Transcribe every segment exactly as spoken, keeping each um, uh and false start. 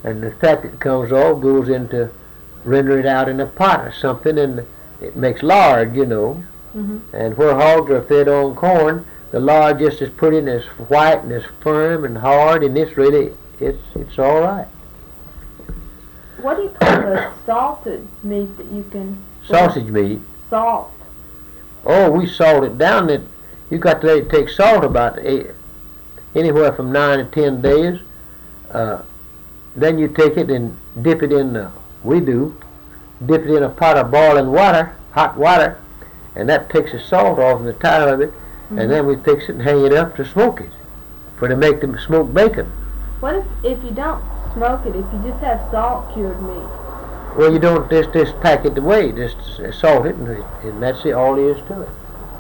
and the fat that comes off goes into render it out in a pot or something, and it makes lard, you know. Mm-hmm. And where hogs are fed on corn, the lard just as pretty and as white and as firm and hard, and it's really, it's it's all right. What do you call the salted meat that you can... Sausage meat. Salt. Oh, we salt it down. It, you got to let it take salt about eight, anywhere from nine to ten days. Uh, then you take it and dip it in, uh, we do, dip it in a pot of boiling water, hot water, and that takes the salt off and the tire of it, mm-hmm. and then we fix it and hang it up to smoke it, for to make them smoked bacon. What if, if you don't smoke it, if you just have salt cured meat? Well, you don't just, just pack it away, just salt it, and, and that's it, all there is to it.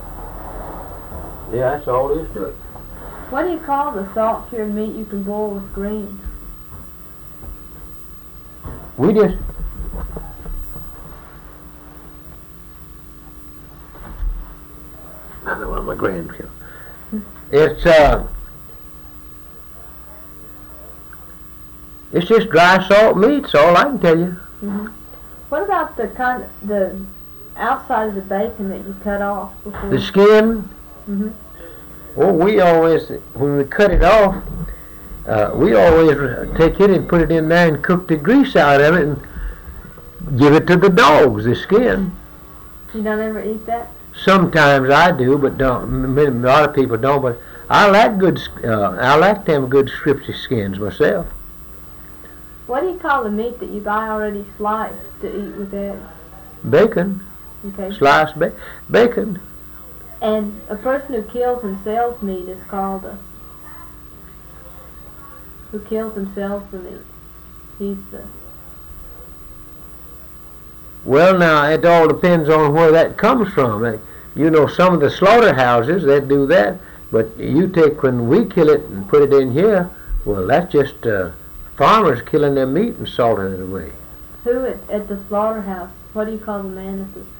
Yeah, that's all there is to it. What do you call the salt cured meat you can boil with greens? We just... I don't know what my grandchildren. It's, uh... It's just dry salt meat, that's all I can tell you. Mm-hmm. What about the kind, the outside of the bacon that you cut off before? The skin? Mm-hmm. Well, we always, when we cut it off, uh, we always take it and put it in there and cook the grease out of it and give it to the dogs, the skin. You don't ever eat that? Sometimes I do, but don't. A lot of people don't. But I like good. Uh, I like them good strips of skins myself. What do you call the meat that you buy already sliced to eat with eggs? Bacon. Okay. Sliced ba- bacon. And a person who kills and sells meat is called a... Who kills and sells the meat. He's the... Well, now, it all depends on where that comes from. Like, you know, some of the slaughterhouses, they do that. But you take, when we kill it and put it in here, well, that's just... Uh, farmers killing their meat and salting it away. Who at, at the slaughterhouse? What do you call the man at the...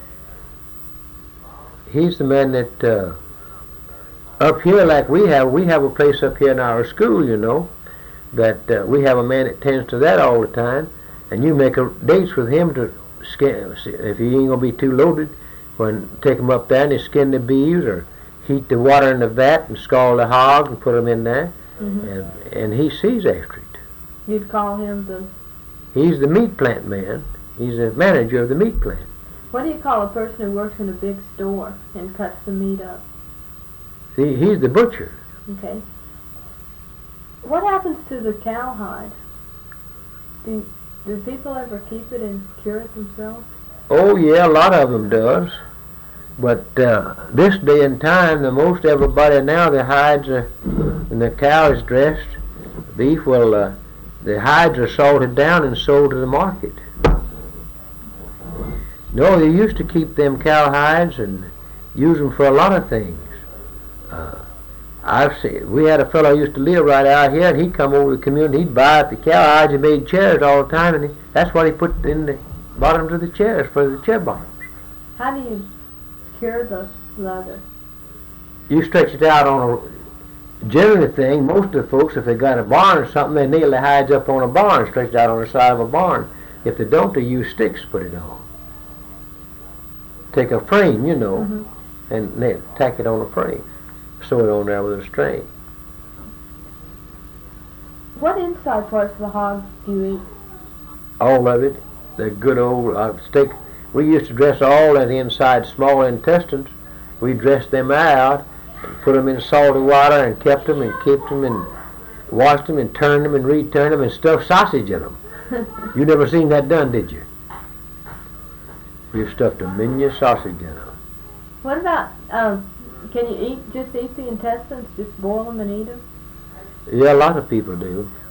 He's the man that, uh, up here like we have, we have a place up here in our school, you know, that uh, we have a man that tends to that all the time, and you make a dates with him to skin, if he ain't going to be too loaded, when take him up there and they skin the beeves or heat the water in the vat and scald the hog and put them in there, mm-hmm. and, and he sees after it. You'd call him the... He's the meat plant man. He's the manager of the meat plant. What do you call a person who works in a big store and cuts the meat up? See, he's the butcher. Okay. What happens to the cowhide? Do, do people ever keep it and cure it themselves? Oh, yeah, a lot of them does. But uh, this day and time, the most everybody now, the hides are, when the cow is dressed, beef, well, uh, the hides are salted down and sold to the market. No, they used to keep them cow hides and use them for a lot of things. Uh, I've seen, we had a fellow who used to live right out here, and he'd come over to the community, he'd buy up the cow hides and made chairs all the time, and he, that's what he put in the bottoms of the chairs, for the chair bottoms. How do you cure the leather? You stretch it out on a... Generally thing, most of the folks, if they got a barn or something, they nail the hides up on a barn, stretch it out on the side of a barn. If they don't, they use sticks to put it on. Take a frame, you know, mm-hmm. and they tack it on a frame. Sew it on there with a string. What inside parts of the hog do you eat? All of it. The good old uh, steak. We used to dress all that inside small intestines. We dressed them out, put them in salty water and kept them and kept them and washed them and turned them and returned them and stuffed sausage in them. You never seen that done, did you? We stuffed a minion sausage in them. What about, um, can you eat, just eat the intestines, just boil them and eat them? Yeah, a lot of people do.